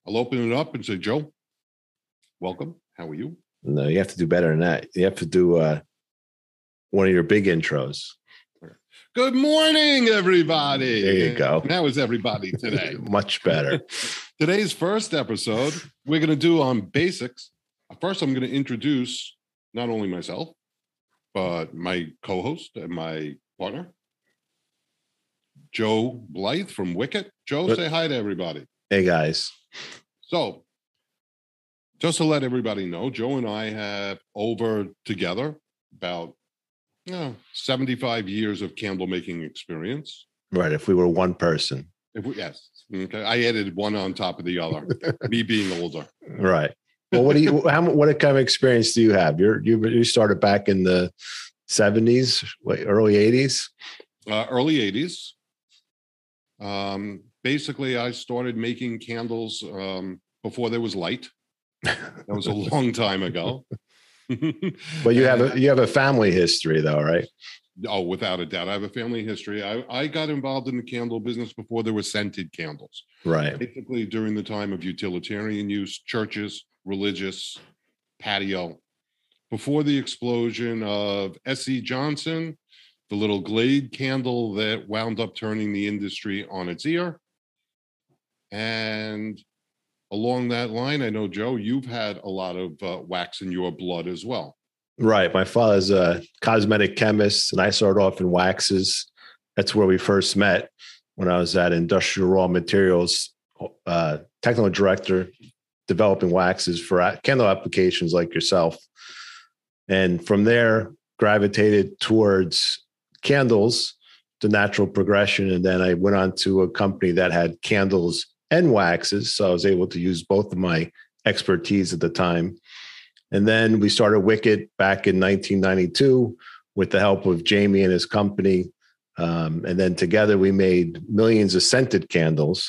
I'll open it up and say, Joe, welcome. How are you? No, you have to do better than that. You have to do one of your big intros. Good morning, everybody. There you go. And how is everybody today? Much better. Today's first episode, we're going to do on basics. First, I'm going to introduce not only myself, but my co-host and my partner, Joe Blythe from Wicket. Joe, say hi to everybody. Hey, guys. So, just to let everybody know, Joe and I have over together about 75 years of candle making experience. Right. If we were one person. Yes. Okay. I added one on top of the other, me being older. Right. Well, what kind of experience do you have? You started back in the 70s, early 80s? Early 80s. Basically, I started making candles before there was light. That was a long time ago. But you have a family history, though, right? Oh, without a doubt. I have a family history. I got involved in the candle business before there were scented candles. Right. Basically, during the time of utilitarian use, churches, religious, patio. Before the explosion of S.C. Johnson, the little Glade candle that wound up turning the industry on its ear. And along that line, I know, Joe, you've had a lot of wax in your blood as well. Right. My father's a cosmetic chemist, and I started off in waxes. That's where we first met when I was at Industrial Raw Materials, technical director, developing waxes for candle applications like yourself. And from there, gravitated towards candles, the natural progression. And then I went on to a company that had candles and waxes. So I was able to use both of my expertise at the time. And then we started Wicket back in 1992 with the help of Jamie and his company. And then together we made millions of scented candles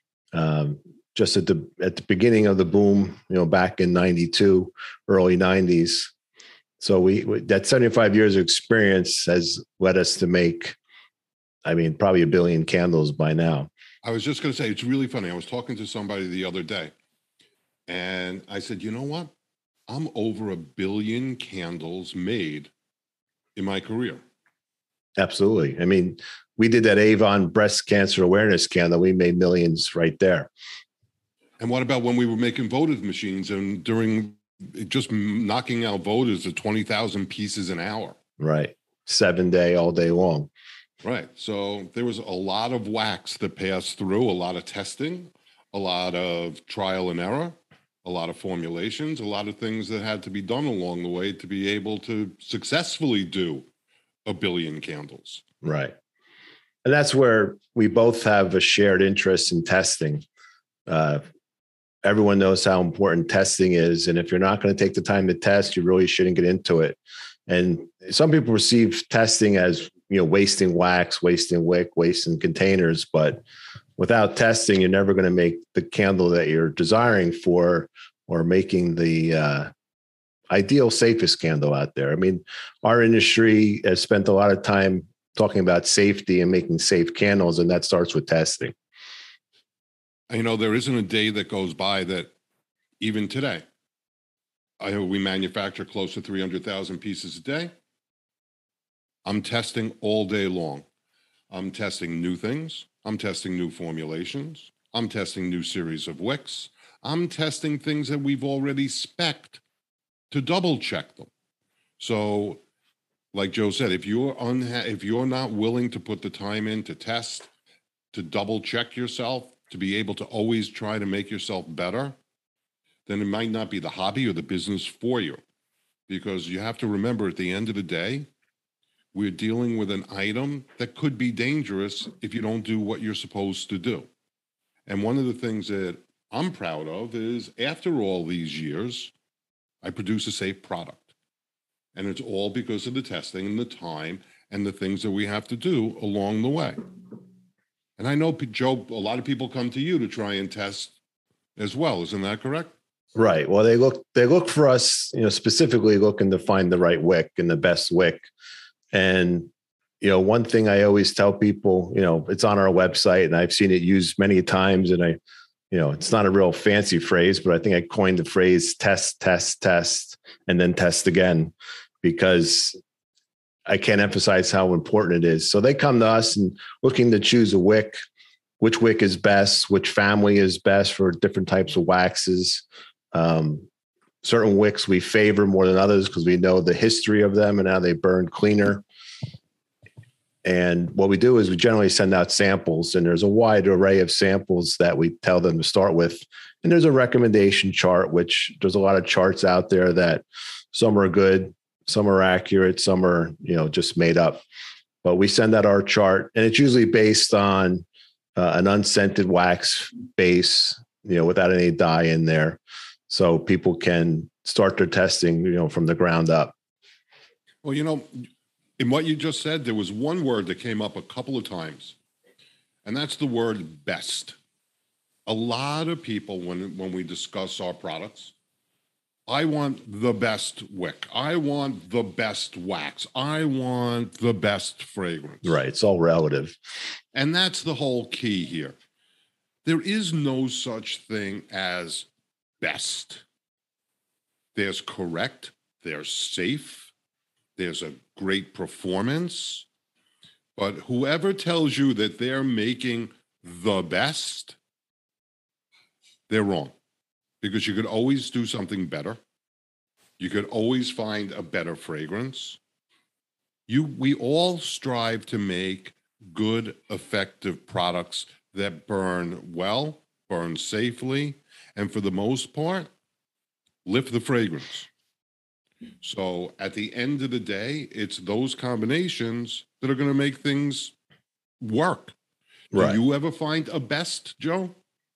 just at the beginning of the boom, back in 92, early 90s. So we that 75 years of experience has led us to make, probably 1 billion candles by now. I was just going to say, it's really funny. I was talking to somebody the other day, and I said, you know what? I'm over 1 billion candles made in my career. Absolutely. We did that Avon breast cancer awareness candle. We made millions right there. And what about when we were making votive machines and during just knocking out voters at 20,000 pieces an hour? Right. 7 day, all day long. Right. So there was a lot of wax that passed through, a lot of testing, a lot of trial and error, a lot of formulations, a lot of things that had to be done along the way to be able to successfully do 1 billion candles. Right. And that's where we both have a shared interest in testing. Everyone knows how important testing is. And if you're not going to take the time to test, you really shouldn't get into it. And some people perceive testing as, wasting wax, wasting wick, wasting containers. But without testing, you're never going to make the candle that you're desiring for, or making the ideal, safest candle out there. Our industry has spent a lot of time talking about safety and making safe candles, and that starts with testing. There isn't a day that goes by that, even today, we manufacture close to 300,000 pieces a day. I'm testing all day long. I'm testing new things. I'm testing new formulations. I'm testing new series of wicks. I'm testing things that we've already spec'd to double check them. So, like Joe said, if you're not willing to put the time in to test, to double check yourself, to be able to always try to make yourself better, then it might not be the hobby or the business for you. Because you have to remember, at the end of the day, we're dealing with an item that could be dangerous if you don't do what you're supposed to do. And one of the things that I'm proud of is, after all these years, I produce a safe product. And it's all because of the testing and the time and the things that we have to do along the way. And I know, Joe, a lot of people come to you to try and test as well. Isn't that correct? Right. Well, they look for us, specifically looking to find the right wick and the best wick. And, one thing I always tell people, it's on our website and I've seen it used many times, and it's not a real fancy phrase, but I think I coined the phrase test, test, test, and then test again, because I can't emphasize how important it is. So they come to us and looking to choose a wick, which wick is best, which family is best for different types of waxes. Certain wicks we favor more than others because we know the history of them and how they burn cleaner. And what we do is we generally send out samples, and there's a wide array of samples that we tell them to start with. And there's a recommendation chart, which there's a lot of charts out there that some are good, some are accurate, some are, just made up. But we send out our chart, and it's usually based on an unscented wax base, without any dye in there. So people can start their testing, from the ground up. Well, in what you just said, there was one word that came up a couple of times, and that's the word best. A lot of people, when we discuss our products, I want the best wick. I want the best wax. I want the best fragrance. Right. It's all relative. And that's the whole key here. There is no such thing as best. There's correct, there's safe, there's a great performance, but whoever tells you that they're making the best, they're wrong, because you could always do something better. You could always find a better fragrance. We all strive to make good, effective products that burn well, burn safely, and for the most part, lift the fragrance. So at the end of the day, it's those combinations that are going to make things work. Right. Do you ever find a best, Joe?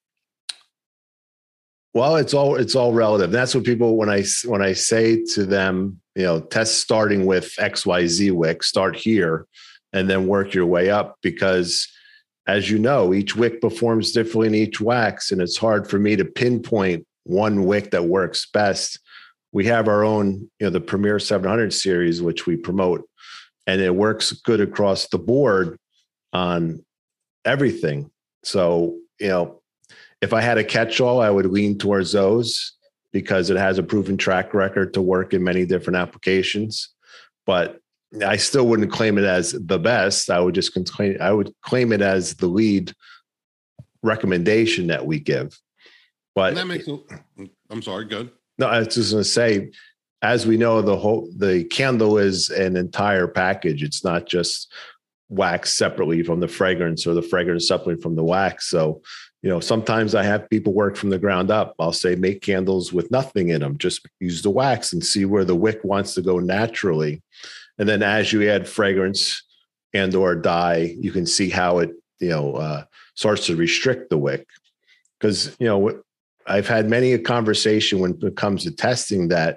Well, it's all relative. That's what people, when I say to them, test starting with XYZ wick, start here and then work your way up, because as you know, each wick performs differently in each wax, and it's hard for me to pinpoint one wick that works best. We have our own, the Premier 700 series, which we promote, and it works good across the board on everything. So, if I had a catch-all, I would lean towards those because it has a proven track record to work in many different applications. But I still wouldn't claim it as the best. I would claim it as the lead recommendation that we give. But and that makes I'm sorry, good. No, I was just going to say, as we know, the candle is an entire package. It's not just wax separately from the fragrance or the fragrance separately from the wax. So, sometimes I have people work from the ground up. I'll say, make candles with nothing in them. Just use the wax and see where the wick wants to go naturally. And then as you add fragrance and or dye, you can see how it, starts to restrict the wick. Because, I've had many a conversation when it comes to testing that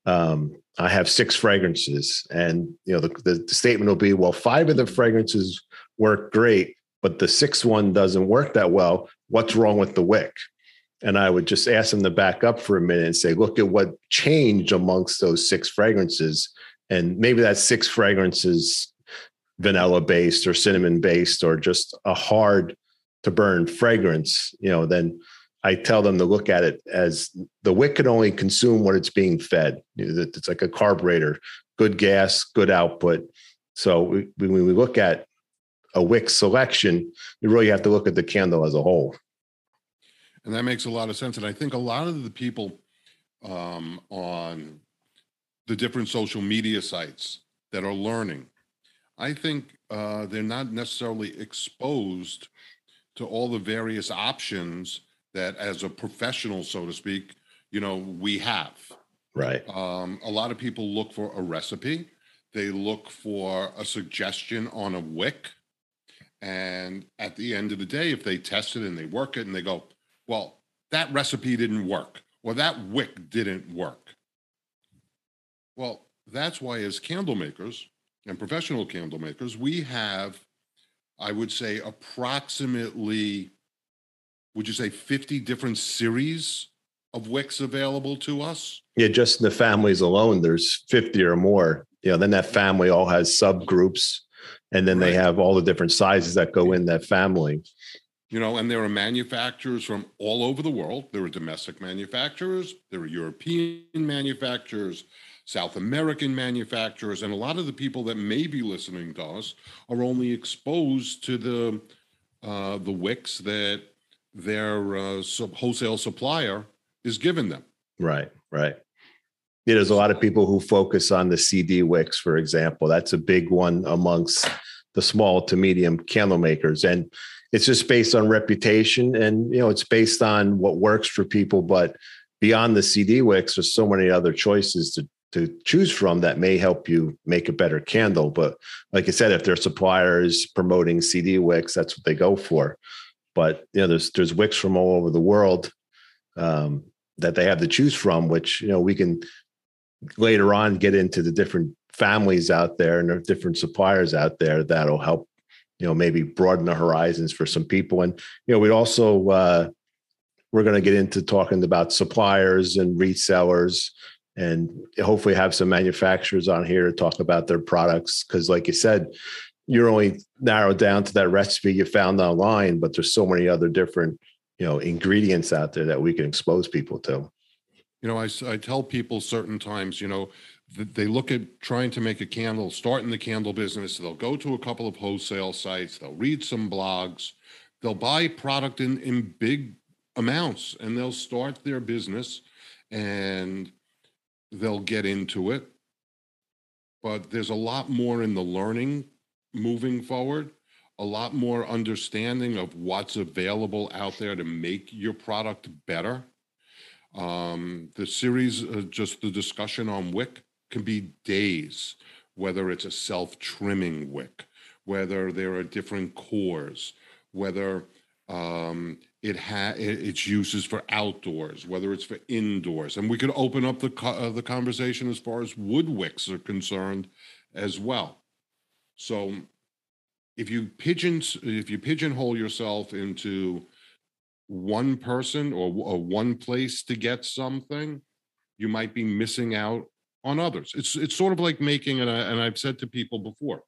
I have 6 fragrances, and the statement will be, well, 5 of the fragrances work great, but the 6th one doesn't work that well. What's wrong with the wick? And I would just ask them to back up for a minute and say, look at what changed amongst those 6 fragrances. And maybe that 6 fragrances, vanilla based or cinnamon based, or just a hard to burn fragrance, then I tell them to look at it as the wick can only consume what it's being fed. It's like a carburetor, good gas, good output. So when we look at a wick selection, you really have to look at the candle as a whole. And that makes a lot of sense. And I think a lot of the people on the different social media sites that are learning, I think they're not necessarily exposed to all the various options that, as a professional, so to speak, we have. Right. A lot of people look for a recipe. They look for a suggestion on a wick. And at the end of the day, if they test it and they work it and they go, well, that recipe didn't work, or that wick didn't work. Well, that's why, as candle makers and professional candle makers, we have, I would say, approximately, would you say 50 different series of wicks available to us? Yeah, just in the families alone, there's 50 or more. Then that family all has subgroups, and then they have all the different sizes that go in that family. And there are manufacturers from all over the world. There are domestic manufacturers, there are European manufacturers, South American manufacturers, and a lot of the people that may be listening to us are only exposed to the wicks that their wholesale supplier is giving them. Right, right. Yeah, there's a lot of people who focus on the CD wicks, for example. That's a big one amongst the small to medium candle makers. And it's just based on reputation, and it's based on what works for people. But beyond the CD wicks, there's so many other choices to choose from that may help you make a better candle. But like I said, if their supplier is promoting CD wicks, that's what they go for. But there's wicks from all over the world that they have to choose from, which we can later on get into the different families out there and the different suppliers out there that'll help maybe broaden the horizons for some people. And we also we're going to get into talking about suppliers and resellers, and hopefully have some manufacturers on here to talk about their products, because like you said, you're only narrowed down to that recipe you found online, but there's so many other different ingredients out there that we can expose people to. I tell people certain times, they look at trying to make a candle, start in the candle business. They'll go to a couple of wholesale sites. They'll read some blogs. They'll buy product in big amounts, and they'll start their business and they'll get into it. But there's a lot more in the learning moving forward, a lot more understanding of what's available out there to make your product better. The series, just the discussion on wick can be days, whether it's a self-trimming wick, whether there are different cores, whether its uses for outdoors, whether it's for indoors. And we could open up the conversation as far as wood wicks are concerned as well. So if you pigeonhole yourself into one person or one place to get something, you might be missing out on others. It's sort of like making, and I've said to people before,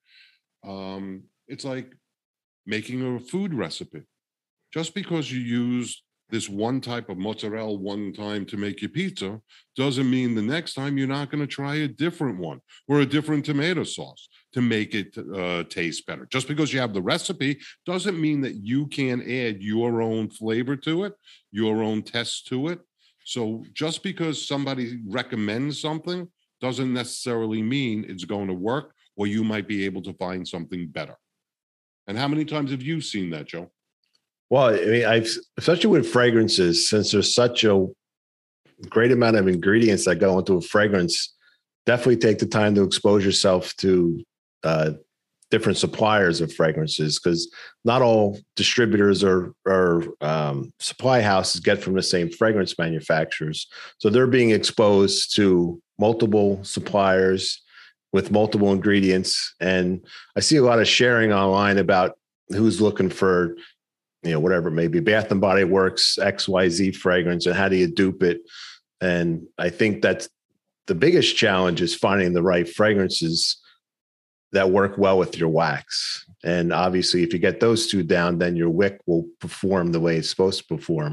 it's like making a food recipe. Just because you use this one type of mozzarella one time to make your pizza doesn't mean the next time you're not going to try a different one or a different tomato sauce to make it taste better. Just because you have the recipe doesn't mean that you can add your own flavor to it, your own test to it. So just because somebody recommends something doesn't necessarily mean it's going to work, or you might be able to find something better. And how many times have you seen that, Joe? Well, I mean, especially with fragrances, since there's such a great amount of ingredients that go into a fragrance, definitely take the time to expose yourself to different suppliers of fragrances, because not all distributors or supply houses get from the same fragrance manufacturers. So they're being exposed to multiple suppliers with multiple ingredients. And I see a lot of sharing online about who's looking for whatever it may be, Bath and Body Works XYZ fragrance, and how do you dupe it? And I think that's the biggest challenge, is finding the right fragrances that work well with your wax. And obviously, if you get those two down, then your wick will perform the way it's supposed to perform.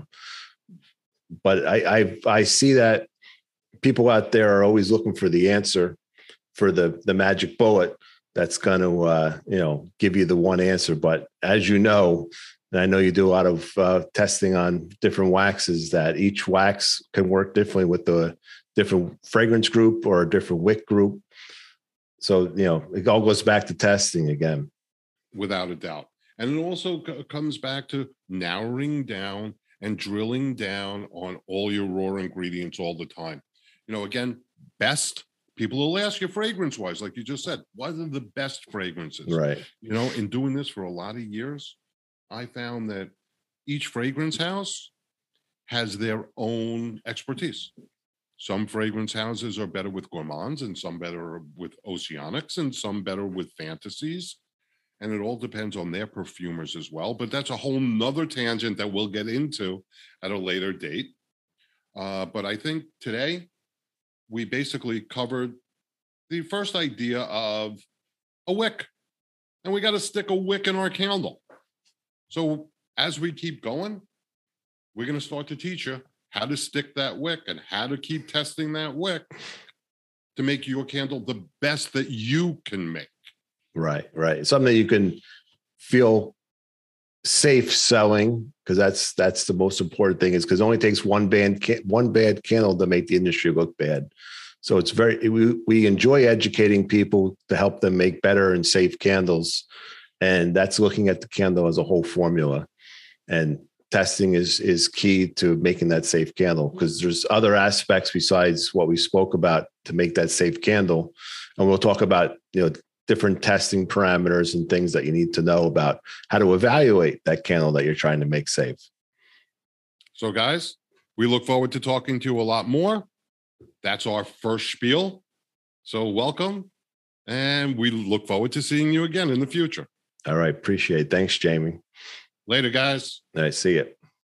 But I see that people out there are always looking for the answer, for the magic bullet that's going to give you the one answer. But as you know, and I know you do a lot of testing on different waxes, that each wax can work differently with the different fragrance group or a different wick group. So, it all goes back to testing again. Without a doubt. And it also comes back to narrowing down and drilling down on all your raw ingredients all the time. Again, best. People will ask you fragrance-wise, like you just said, what are the best fragrances? Right. In doing this for a lot of years, I found that each fragrance house has their own expertise. Some fragrance houses are better with gourmands, and some better with oceanics, and some better with fantasies. And it all depends on their perfumers as well. But that's a whole nother tangent that we'll get into at a later date. But I think today we basically covered the first idea of a wick. And we got to stick a wick in our candle. So as we keep going, we're going to start to teach you how to stick that wick and how to keep testing that wick to make your candle the best that you can make. Right, right. Something that you can feel safe selling, because that's the most important thing, is because it only takes one bad candle to make the industry look bad. So it's we enjoy educating people to help them make better and safe candles. And that's looking at the candle as a whole formula. And testing is key to making that safe candle, because there's other aspects besides what we spoke about to make that safe candle. And we'll talk about, different testing parameters and things that you need to know about how to evaluate that candle that you're trying to make safe. So guys, we look forward to talking to you a lot more. That's our first spiel. So welcome. And we look forward to seeing you again in the future. All right. Appreciate it. Thanks, Jamie. Later, guys. All right. See you.